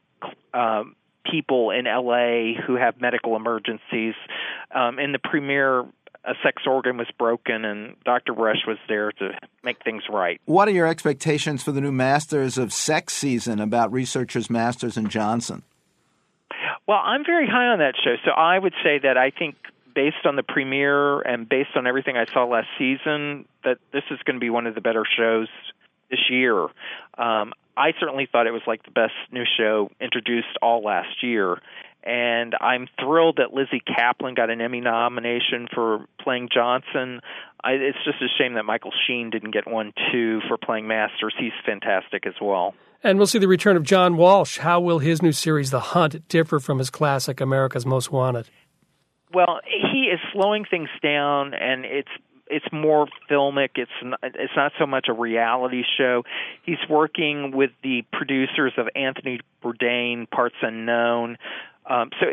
Speaker 17: people in L.A. who have medical emergencies. In the premiere, a sex organ was broken, and Dr. Rush was there to make things right.
Speaker 1: What are your expectations for the new Masters of Sex season about researchers Masters and Johnson?
Speaker 17: Well, I'm very high on that show, so I would say that I think based on the premiere and based on everything I saw last season, that this is going to be one of the better shows this year. I certainly thought it was like the best new show introduced all last year. And I'm thrilled that Lizzie Kaplan got an Emmy nomination for playing Johnson. It's just a shame that Michael Sheen didn't get one, too, for playing Masters. He's fantastic as well.
Speaker 2: And we'll see the return of John Walsh. How will his new series, The Hunt, differ from his classic America's Most Wanted?
Speaker 17: Well, he is slowing things down, and it's more filmic. It's not so much a reality show. He's working with the producers of Anthony Bourdain, Parts Unknown. So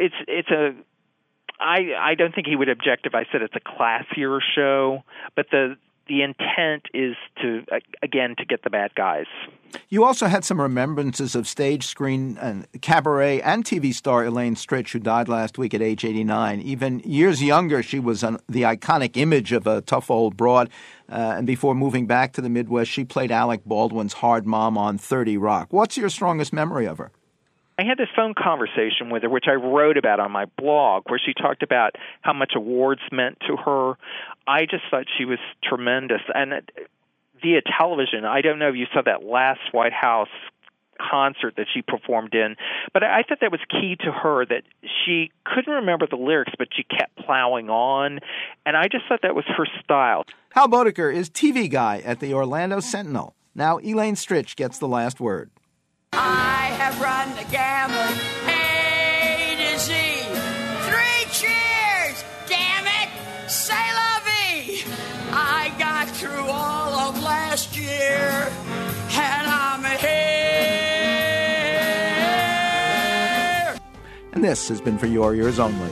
Speaker 17: I don't think he would object if I said it's a classier show, but the intent is to get the bad guys.
Speaker 1: You also had some remembrances of stage, screen, and cabaret and TV star Elaine Stritch, who died last week at age 89. Even years younger, she was the iconic image of a tough old broad. And before moving back to the Midwest, she played Alec Baldwin's hard mom on 30 Rock. What's your strongest memory of her?
Speaker 17: I had this phone conversation with her, which I wrote about on my blog, where she talked about how much awards meant to her. I just thought she was tremendous. And via television, I don't know if you saw that last White House concert that she performed in, but I thought that was key to her, that she couldn't remember the lyrics, but she kept plowing on. And I just thought that was her style.
Speaker 1: Hal Bodeker is TV guy at the Orlando Sentinel. Now Elaine Stritch gets the last word.
Speaker 18: I have run the gamut, A to Z. 3 cheers, damn it, c'est la vie. I got through all of last year, and I'm here.
Speaker 1: And this has been For Your Ears Only.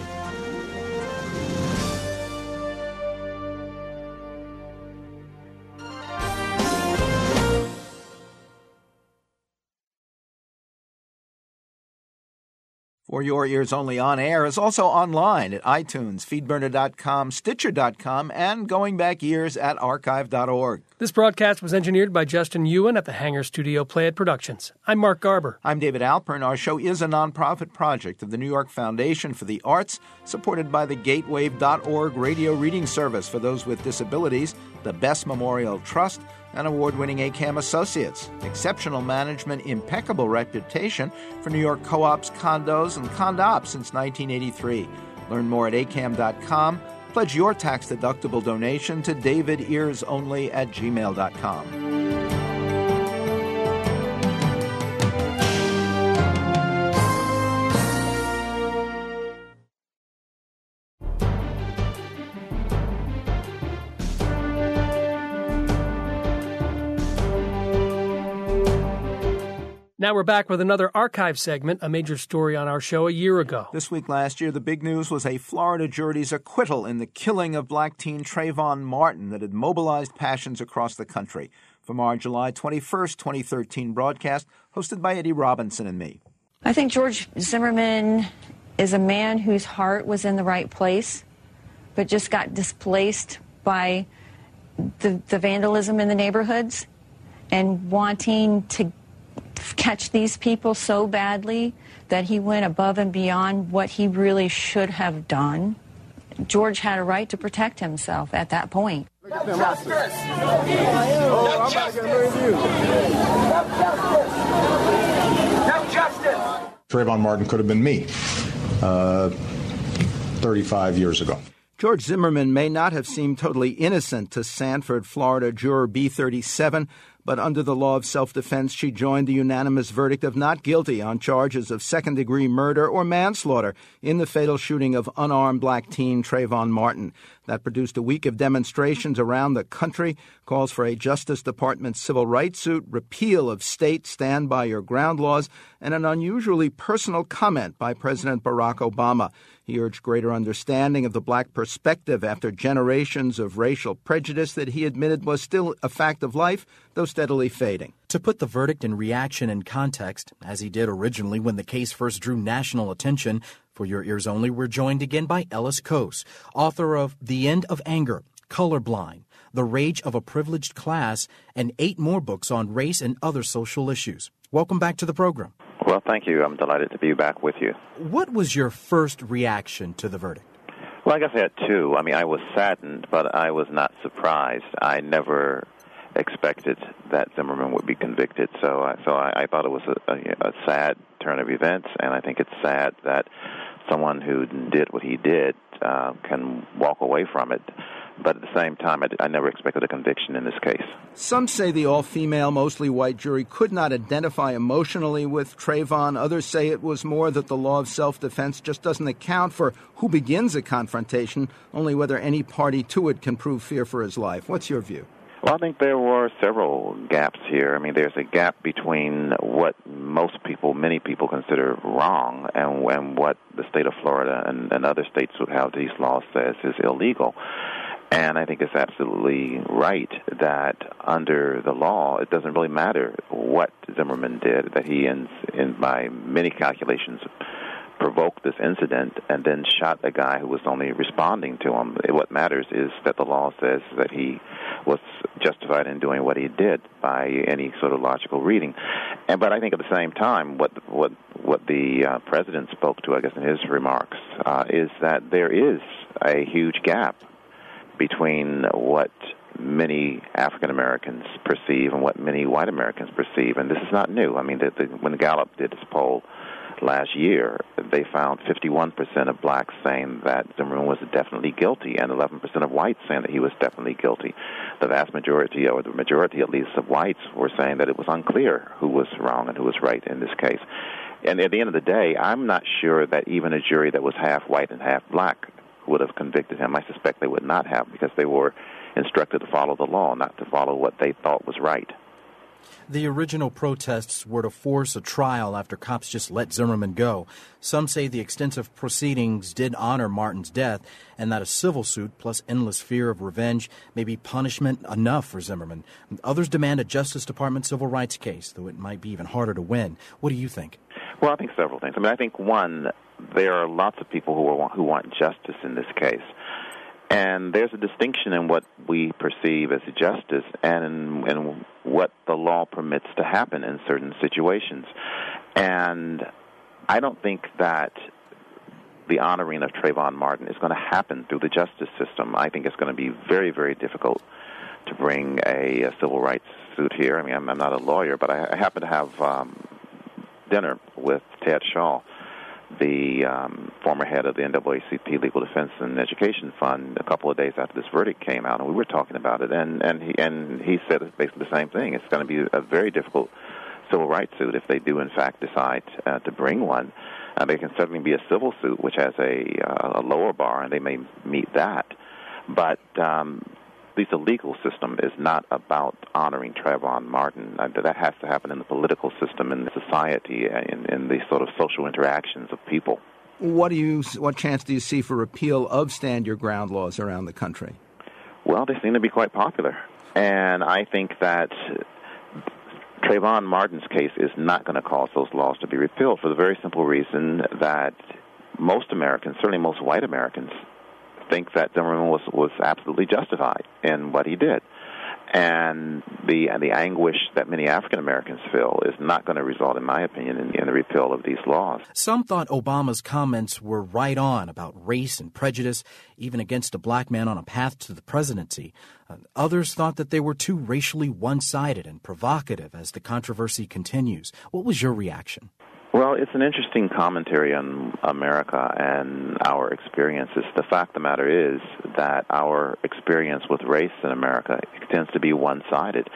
Speaker 1: For Your Ears Only on air is also online at iTunes, feedburner.com, Stitcher.com, and going back years at archive.org.
Speaker 2: This broadcast was engineered by Justin Ewan at the Hangar Studio Played Productions. I'm Mark Garber.
Speaker 1: I'm David Alpern. Our show is a nonprofit project of the New York Foundation for the Arts, supported by the Gatewave.org radio reading service for those with disabilities, the Best Memorial Trust, and award-winning ACAM Associates. Exceptional management, impeccable reputation for New York co-ops, condos, and condo-ops since 1983. Learn more at acam.com. Pledge your tax-deductible donation to davidearsonly@gmail.com.
Speaker 2: Now we're back with another archive segment, a major story on our show a year ago.
Speaker 1: This week last year, the big news was a Florida jury's acquittal in the killing of black teen Trayvon Martin that had mobilized passions across the country. From our July 21st, 2013 broadcast, hosted by Eddie Robinson and me.
Speaker 19: I think George Zimmerman is a man whose heart was in the right place, but just got displaced by the vandalism in the neighborhoods and wanting to catch these people so badly that he went above and beyond what he really should have done. George had a right to protect himself at that point.
Speaker 18: Justice!
Speaker 3: Trayvon Martin could have been me 35 years ago.
Speaker 1: George Zimmerman may not have seemed totally innocent to Sanford, Florida juror B37, but under the law of self-defense, she joined the unanimous verdict of not guilty on charges of second-degree murder or manslaughter in the fatal shooting of unarmed black teen Trayvon Martin. That produced a week of demonstrations around the country, calls for a Justice Department civil rights suit, repeal of state stand-by-your-ground laws, and an unusually personal comment by President Barack Obama. He urged greater understanding of the black perspective after generations of racial prejudice that he admitted was still a fact of life, though steadily fading.
Speaker 20: To put the verdict in reaction and context, as he did originally when the case first drew national attention, For Your Ears Only, we're joined again by Ellis Cose, author of The End of Anger, Colorblind, The Rage of a Privileged Class, and 8 more books on race and other social issues. Welcome back to the program.
Speaker 21: Well, thank you. I'm delighted to be back with you.
Speaker 20: What was your first reaction to the verdict?
Speaker 21: Well, I guess I had 2. I mean, I was saddened, but I was not surprised. I never expected that Zimmerman would be convicted. So I thought it was a sad turn of events, and I think it's sad that someone who did what he did can walk away from it. But at the same time, I never expected a conviction in this case.
Speaker 1: Some say the all-female, mostly white jury could not identify emotionally with Trayvon. Others say it was more that the law of self-defense just doesn't account for who begins a confrontation, only whether any party to it can prove fear for his life. What's your view?
Speaker 21: Well, I think there were several gaps here. I mean, there's a gap between what many people consider wrong and what the state of Florida and other states who have these laws says is illegal. And I think it's absolutely right that under the law, it doesn't really matter what Zimmerman did, that he, by many calculations, provoked this incident and then shot a guy who was only responding to him. What matters is that the law says that he was justified in doing what he did by any sort of logical reading. But I think at the same time, what the president spoke to, I guess, in his remarks, is that there is a huge gap between what many African Americans perceive and what many white Americans perceive. And this is not new. I mean, when Gallup did its poll last year, they found 51% of blacks saying that Zimmerman was definitely guilty and 11% of whites saying that he was definitely guilty. The vast majority, or the majority at least, of whites were saying that it was unclear who was wrong and who was right in this case. And at the end of the day, I'm not sure that even a jury that was half white and half black would have convicted him. I suspect they would not have, because they were instructed to follow the law, not to follow what they thought was right.
Speaker 20: The original protests were to force a trial after cops just let Zimmerman go. Some say the extensive proceedings did honor Martin's death, and that a civil suit plus endless fear of revenge may be punishment enough for Zimmerman. Others demand a Justice Department civil rights case, though it might be even harder to win. What do you think?
Speaker 21: Well, I think several things. I mean, I think, one, there are lots of people who want justice in this case. And there's a distinction in what we perceive as justice and in what the law permits to happen in certain situations. And I don't think that the honoring of Trayvon Martin is going to happen through the justice system. I think it's going to be very, very difficult to bring a civil rights suit here. I mean, I'm not a lawyer, but I happen to have dinner with Ted Shaw, the former head of the NAACP Legal Defense and Education Fund, a couple of days after this verdict came out, and we were talking about it, and he said basically the same thing. It's going to be a very difficult civil rights suit if they do in fact decide to bring one. There can certainly be a civil suit which has a lower bar, and they may meet that, but the legal system is not about honoring Trayvon Martin. That has to happen in the political system, in the society, in the sort of social interactions of people.
Speaker 1: What chance do you see for repeal of stand your ground laws around the country?
Speaker 21: Well, they seem to be quite popular, and I think that Trayvon Martin's case is not going to cause those laws to be repealed for the very simple reason that most Americans, certainly most white Americans, think that Zimmerman was absolutely justified in what he did. And the anguish that many African Americans feel is not going to result, in my opinion, in the repeal of these laws.
Speaker 20: Some thought Obama's comments were right on about race and prejudice, even against a black man on a path to the presidency. Others thought that they were too racially one-sided and provocative as the controversy continues. What was your reaction?
Speaker 21: Well, it's an interesting commentary on America and our experiences. The fact of the matter is that our experience with race in America tends to be one-sided.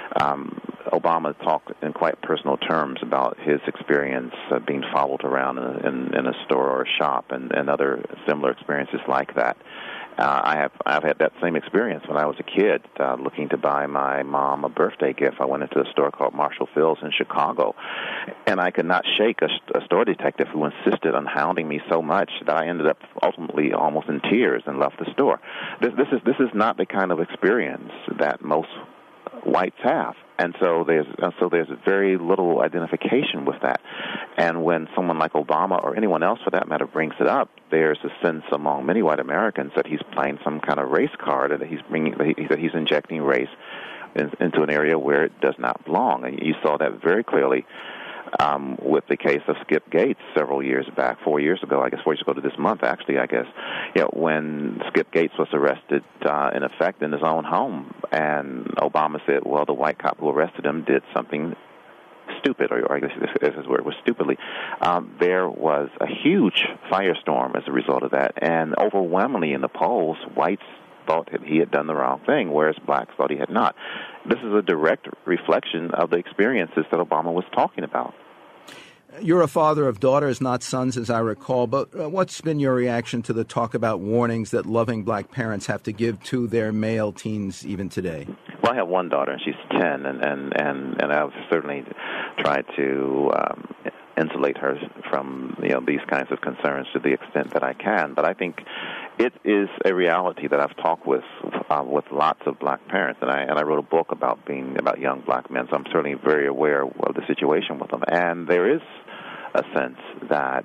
Speaker 21: Obama talked in quite personal terms about his experience being followed around in a store or a shop and other similar experiences like that. I've had that same experience when I was a kid, looking to buy my mom a birthday gift. I went into a store called Marshall Field's in Chicago, and I could not shake a store detective who insisted on hounding me so much that I ended up ultimately almost in tears and left the store. This is not the kind of experience that most whites have. And so there's very little identification with that. And when someone like Obama or anyone else, for that matter, brings it up, there's a sense among many white Americans that he's playing some kind of race card, and that he's injecting race into an area where it does not belong. And you saw that very clearly with the case of Skip Gates several years back, 4 years ago to this month, actually, I guess, when Skip Gates was arrested, in effect, in his own home. And Obama said, well, the white cop who arrested him did something stupid, or I guess this is where it was stupidly. There was a huge firestorm as a result of that, and overwhelmingly in the polls, whites thought that he had done the wrong thing, whereas blacks thought he had not. This is a direct reflection of the experiences that Obama was talking about.
Speaker 1: You're a father of daughters, not sons, as I recall, but what's been your reaction to the talk about warnings that loving black parents have to give to their male teens even today?
Speaker 21: Well, I have one daughter, and she's 10, and I've certainly tried to insulate her from these kinds of concerns to the extent that I can. But I think it is a reality that I've talked with lots of black parents, and I wrote a book about young black men, so I'm certainly very aware of the situation with them. And there is a sense that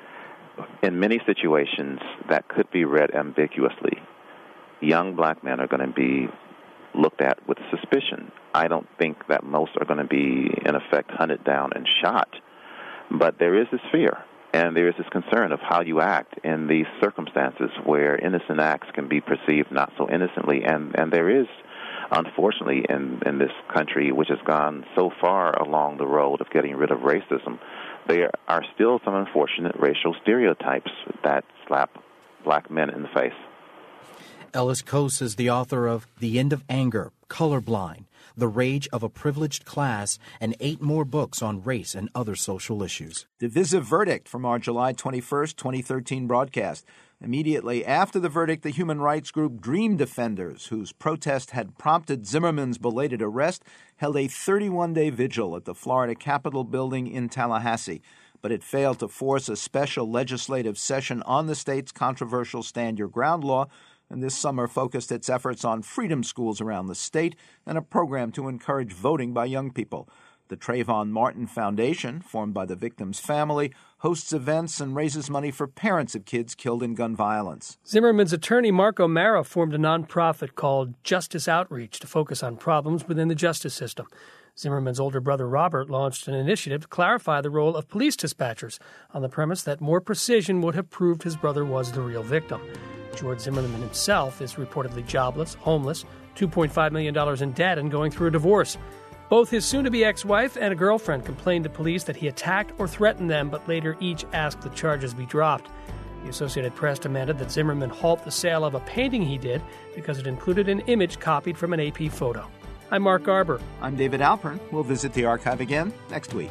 Speaker 21: in many situations that could be read ambiguously, young black men are going to be looked at with suspicion. I don't think that most are going to be, in effect, hunted down and shot. But there is this fear, and there is this concern of how you act in these circumstances where innocent acts can be perceived not so innocently. And there is, unfortunately, in this country, which has gone so far along the road of getting rid of racism, there are still some unfortunate racial stereotypes that slap black men in the face.
Speaker 20: Ellis Cose is the author of The End of Anger, Colorblind, The Rage of a Privileged Class, and 8 more books on race and other social issues.
Speaker 1: Divisive verdict from our July 21st, 2013 broadcast. Immediately after the verdict, the human rights group Dream Defenders, whose protest had prompted Zimmerman's belated arrest, held a 31-day vigil at the Florida Capitol building in Tallahassee. But it failed to force a special legislative session on the state's controversial Stand Your Ground law, and this summer focused its efforts on freedom schools around the state and a program to encourage voting by young people. The Trayvon Martin Foundation, formed by the victim's family, hosts events and raises money for parents of kids killed in gun violence.
Speaker 2: Zimmerman's attorney, Mark O'Mara, formed a nonprofit called Justice Outreach to focus on problems within the justice system. Zimmerman's older brother, Robert, launched an initiative to clarify the role of police dispatchers on the premise that more precision would have proved his brother was the real victim. George Zimmerman himself is reportedly jobless, homeless, $2.5 million in debt, and going through a divorce. Both his soon-to-be ex-wife and a girlfriend complained to police that he attacked or threatened them, but later each asked the charges be dropped. The Associated Press demanded that Zimmerman halt the sale of a painting he did because it included an image copied from an AP photo. I'm Mark Garber.
Speaker 1: I'm David Alpern. We'll visit the archive again next week.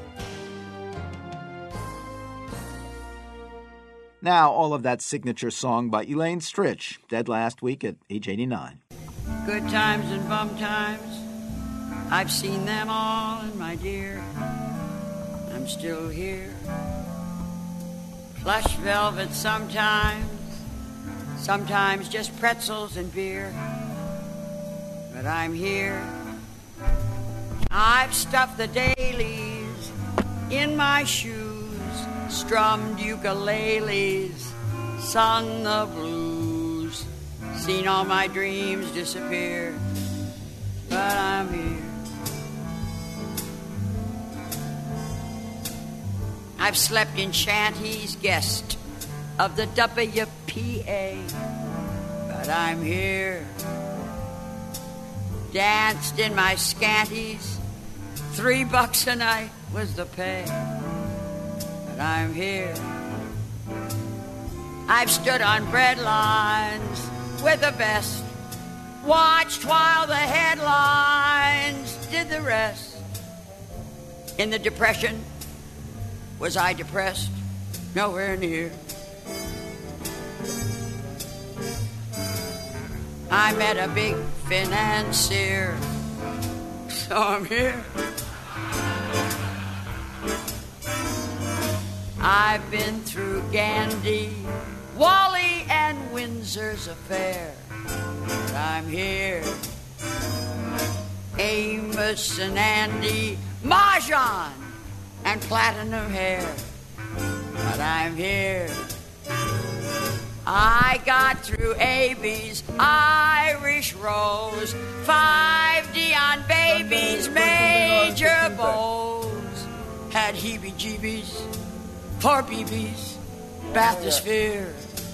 Speaker 1: Now, all of that signature song by Elaine Stritch, dead last week at age 89.
Speaker 18: Good times and bum times, I've seen them all, and my dear, I'm still here. Plush velvet sometimes just pretzels and beer, but I'm here. I've stuffed the dailies in my shoes, strummed ukuleles, sung the blues, seen all my dreams disappear, but I'm here. I've slept in shanties, guest of the WPA, but I'm here. Danced in my scanties, $3 a night was the pay, but I'm here. I've stood on bread lines with the best, watched while the headlines did the rest. In the Depression, was I depressed? Nowhere near. I met a big financier, so I'm here. I've been through Gandhi, Wally, and Windsor's affair, but I'm here. Amos and Andy, Mahjong, and platinum hair, but I'm here. I got through AB's Irish Rose, 5 Dion babies, major bowls, had heebie-jeebies, poor BBs, bathysphere.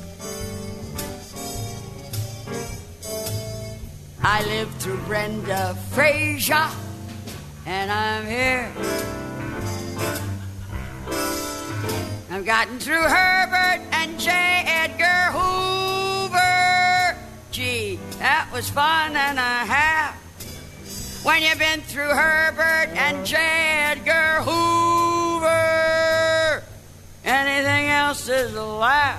Speaker 18: I lived through Brenda Frazier, and I'm here. I've gotten through Herbert and J. Edgar Hoover. Gee, that was fun and a half. When you've been through Herbert and J. Edgar Hoover, anything else is a laugh.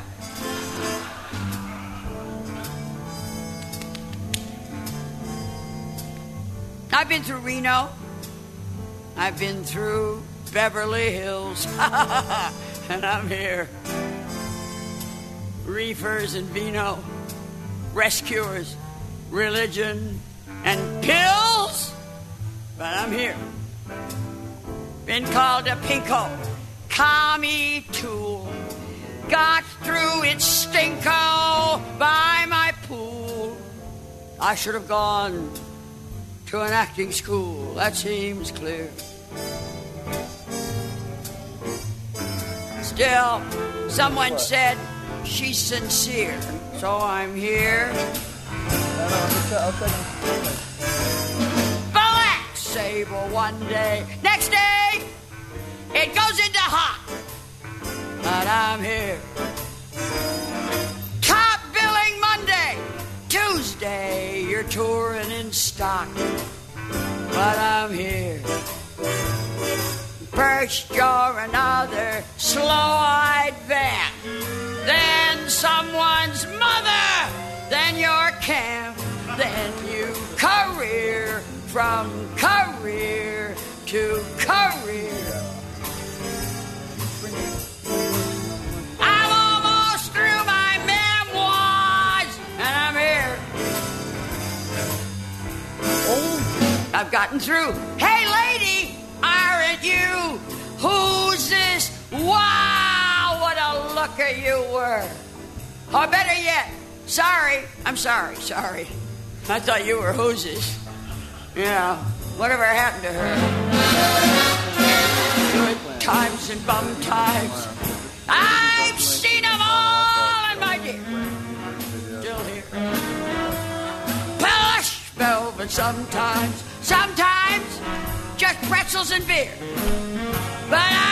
Speaker 18: I've been through Reno. I've been through Beverly Hills. And I'm here. Reefers and vino, rescuers, religion, and pills. But I'm here. Been called a pinko, commie tool. Got through its stinko by my pool. I should have gone to an acting school. That seems clear. Still, someone said she's sincere, so I'm here. Black Sable one day, next day, it goes into hot. But I'm here. Top billing Monday, Tuesday, you're touring in stock. But I'm here. First you're another slow-eyed vet, then someone's mother, then your camp, then you career from career to career. I'm almost through my memoirs, and I'm here. I've gotten through. Hey, lady! Aren't you? Who's this? Wow, what a looker you were. Or better yet, sorry. I'm sorry. I thought you were who's. Yeah, whatever happened to her? Good times and bum times. I've seen them all, and my dear, still here. Plush velvet sometimes, just pretzels and beer. But